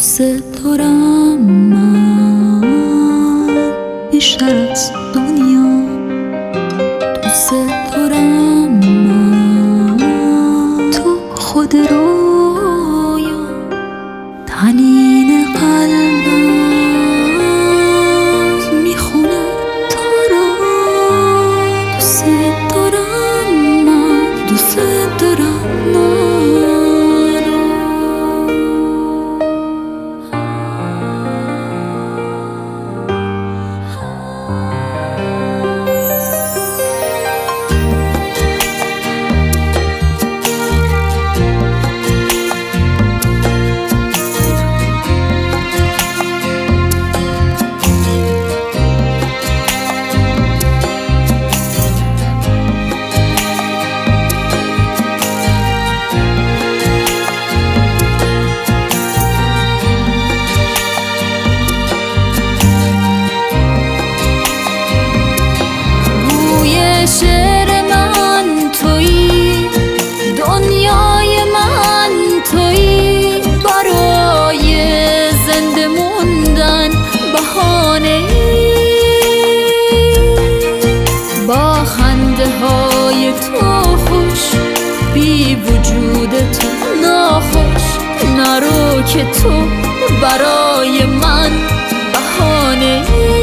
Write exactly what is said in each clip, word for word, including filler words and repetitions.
دوست دارم من بیشتر از دنیا، دوست دارم من تو خود رویا، تنین قلبم میخونه تارا. دوست دارم من، دوست دارم من. شعر من تویی، دنیای من تویی، برای زنده موندن بهانه با خنده های تو خوش، بی وجود تو ناخوش. نرو که تو برای من بهانه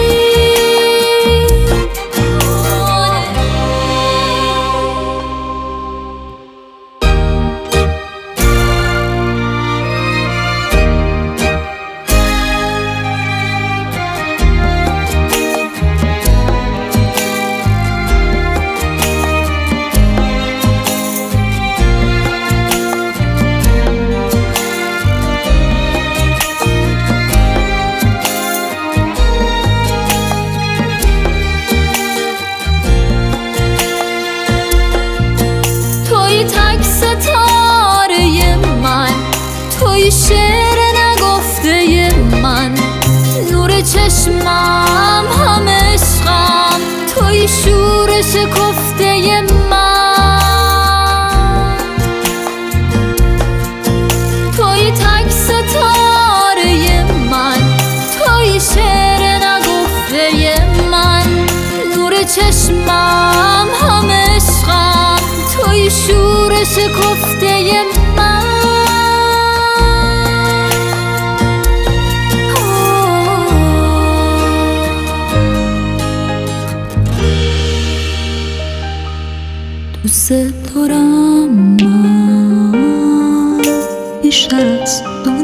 تک ستاره من، توی شعر نگفته من، نور چشمم هم عشقم، توی شور شکفته من. توی تک ستاره من، توی شعر نگفته من، نور چشمم هم عشقم، توی شور شکفته من. دوست دارم من بیشتر از